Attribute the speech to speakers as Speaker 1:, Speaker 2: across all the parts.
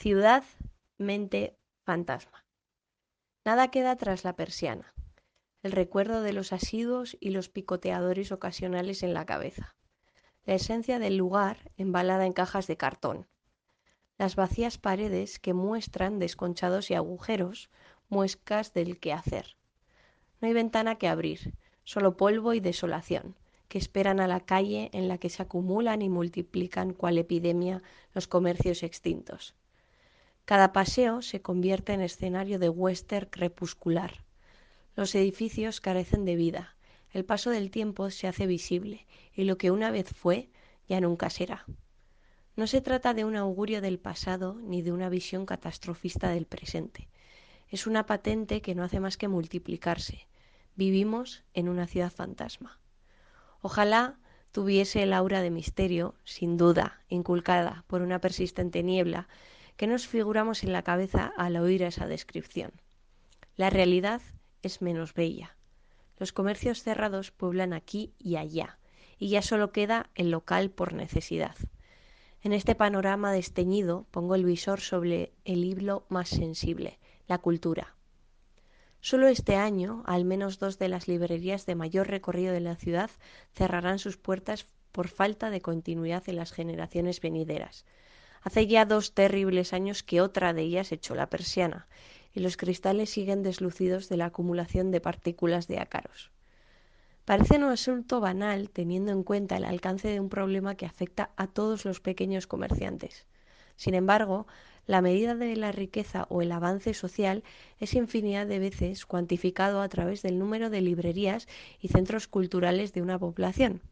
Speaker 1: Ciudad, mente, fantasma. Nada queda tras la persiana. El recuerdo de los asiduos y los picoteadores ocasionales en la cabeza. La esencia del lugar embalada en cajas de cartón. Las vacías paredes que muestran desconchados y agujeros, muescas del quehacer. No hay ventana que abrir, solo polvo y desolación, que esperan a la calle en la que se acumulan y multiplican cual epidemia los comercios extintos. Cada paseo se convierte en escenario de western crepuscular. Los edificios carecen de vida, el paso del tiempo se hace visible y lo que una vez fue ya nunca será. No se trata de un augurio del pasado ni de una visión catastrofista del presente. Es una patente que no hace más que multiplicarse. Vivimos en una ciudad fantasma. Ojalá tuviese el aura de misterio, sin duda, inculcada por una persistente niebla que nos figuramos en la cabeza al oír esa descripción. La realidad es menos bella. Los comercios cerrados pueblan aquí y allá, y ya solo queda el local por necesidad. En este panorama desteñido pongo el visor sobre el hilo más sensible, la cultura. Solo este año, al menos 2 de las librerías de mayor recorrido de la ciudad cerrarán sus puertas por falta de continuidad en las generaciones venideras. Hace ya 2 terribles años que otra de ellas echó la persiana, y los cristales siguen deslucidos de la acumulación de partículas de ácaros. Parece un asunto banal teniendo en cuenta el alcance de un problema que afecta a todos los pequeños comerciantes. Sin embargo, la medida de la riqueza o el avance social es infinidad de veces cuantificado a través del número de librerías y centros culturales de una población.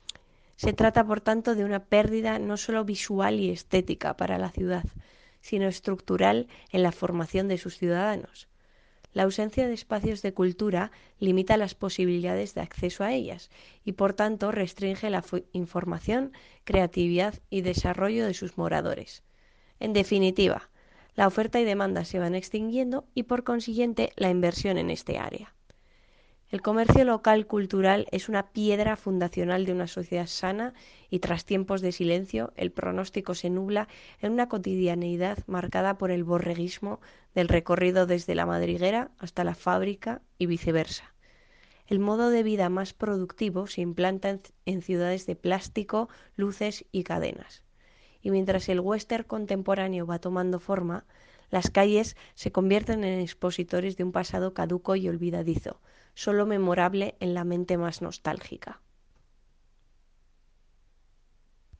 Speaker 1: Se trata, por tanto, de una pérdida no solo visual y estética para la ciudad, sino estructural en la formación de sus ciudadanos. La ausencia de espacios de cultura limita las posibilidades de acceso a ellas y, por tanto, restringe la información, creatividad y desarrollo de sus moradores. En definitiva, la oferta y demanda se van extinguiendo y, por consiguiente, la inversión en este área. El comercio local cultural es una piedra fundacional de una sociedad sana y tras tiempos de silencio el pronóstico se nubla en una cotidianeidad marcada por el borreguismo del recorrido desde la madriguera hasta la fábrica y viceversa. El modo de vida más productivo se implanta en ciudades de plástico, luces y cadenas. Y mientras el western contemporáneo va tomando forma, las calles se convierten en expositores de un pasado caduco y olvidadizo, solo memorable en la mente más nostálgica.